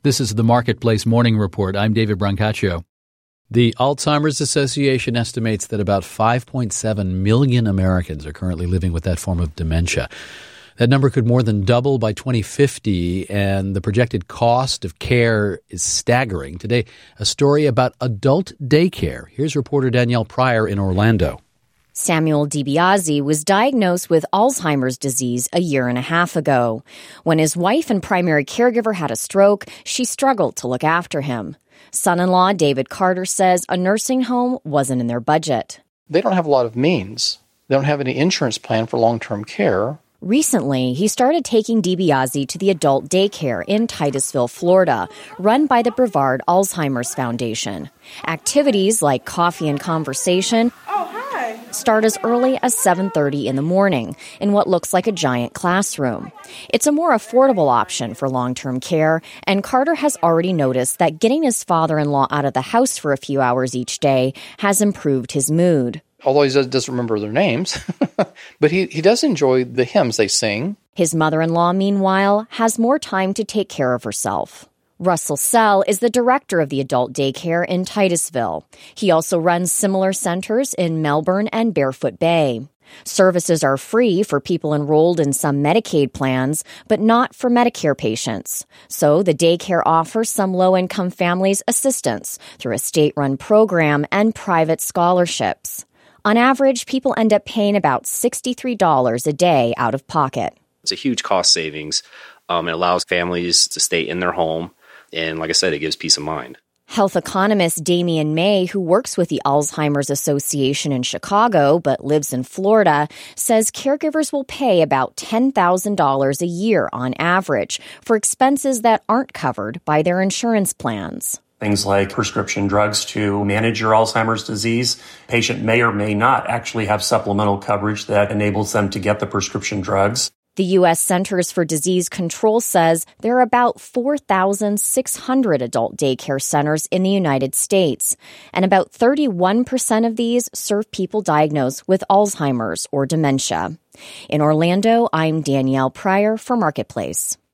This is the Marketplace Morning Report. I'm David Brancaccio. The Alzheimer's Association estimates that about 5.7 million Americans are currently living with that form of dementia. That number could more than double by 2050, and the projected cost of care is staggering. Today, a story about adult daycare. Here's reporter Danielle Pryor in Orlando. Samuel DiBiase was diagnosed with Alzheimer's disease a year and a half ago. When his wife and primary caregiver had a stroke, she struggled to look after him. Son-in-law David Carter says a nursing home wasn't in their budget. They don't have a lot of means. They don't have any insurance plan for long-term care. Recently, he started taking DiBiase to the adult daycare in Titusville, Florida, run by the Brevard Alzheimer's Foundation. Activities like coffee and conversation start as early as 7:30 in the morning in what looks like a giant classroom. It's a more affordable option for long-term care, and Carter has already noticed that getting his father-in-law out of the house for a few hours each day has improved his mood. Although he doesn't remember their names, but he does enjoy the hymns they sing. His mother-in-law, meanwhile, has more time to take care of herself. Russell Sell is the director of the adult daycare in Titusville. He also runs similar centers in Melbourne and Barefoot Bay. Services are free for people enrolled in some Medicaid plans, but not for Medicare patients. So the daycare offers some low-income families assistance through a state-run program and private scholarships. On average, people end up paying about $63 a day out of pocket. It's a huge cost savings. It allows families to stay in their home. And like I said, it gives peace of mind. Health economist Damian May, who works with the Alzheimer's Association in Chicago but lives in Florida, says caregivers will pay about $10,000 a year on average for expenses that aren't covered by their insurance plans. Things like prescription drugs to manage your Alzheimer's disease. Patient may or may not actually have supplemental coverage that enables them to get the prescription drugs. The U.S. Centers for Disease Control says there are about 4,600 adult daycare centers in the United States, and about 31% of these serve people diagnosed with Alzheimer's or dementia. In Orlando, I'm Danielle Pryor for Marketplace.